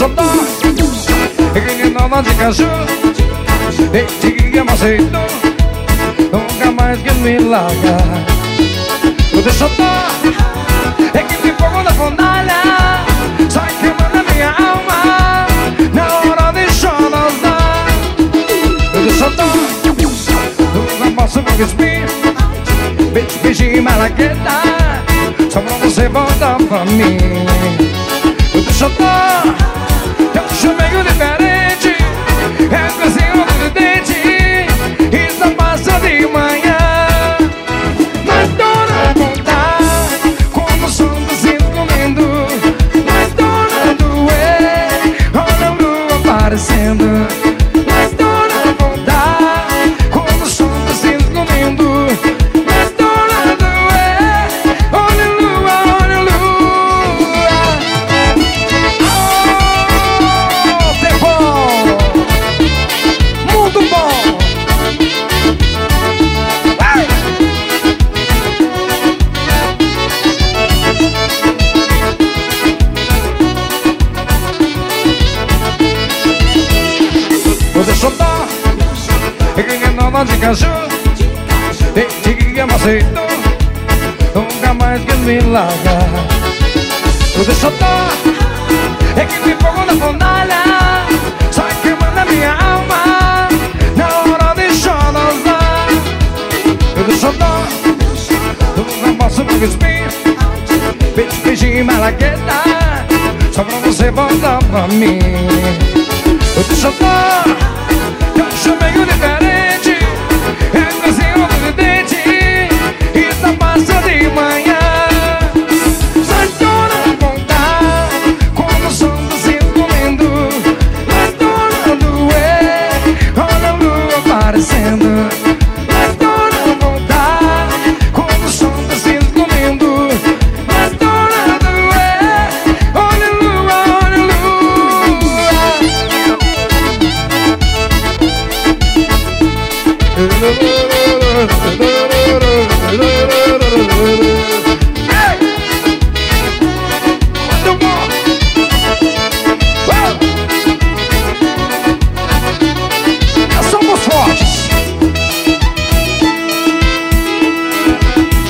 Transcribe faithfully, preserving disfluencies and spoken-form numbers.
xodó, aquele nó de cachorro, desde que me aceitou, nunca mais que me larga. O teu xodó é que tem fogo na fornalha, sai queimando a minha alma na hora de chorar. O teu xodó, nunca posso me cuspir, beijo, beijo e malagueta, só pra você voltar pra mim. O teu xodó, eu acho meio diferente, é coisinha de dente, e só passa de manhã. Mas dona contar, como o som tá se comendo, mas dona doer, olha a lua aparecendo. Mas dona contar, como o som tá se comendo, mas dona doer, olha a lua, olha a lua. Oh, tempo, muito bom. Ai! Você soltou, é que nova de cachorro, desde que me aceitou, nunca mais que me larga. Você soltou, é que tem fogo na fornalha, sai queimando a minha alma na hora de chorar. Você soltou, nunca posso me cuspir, beijo, beijo e malagueta, só pra você voltar pra mim. Eu te soltou, eu chamei o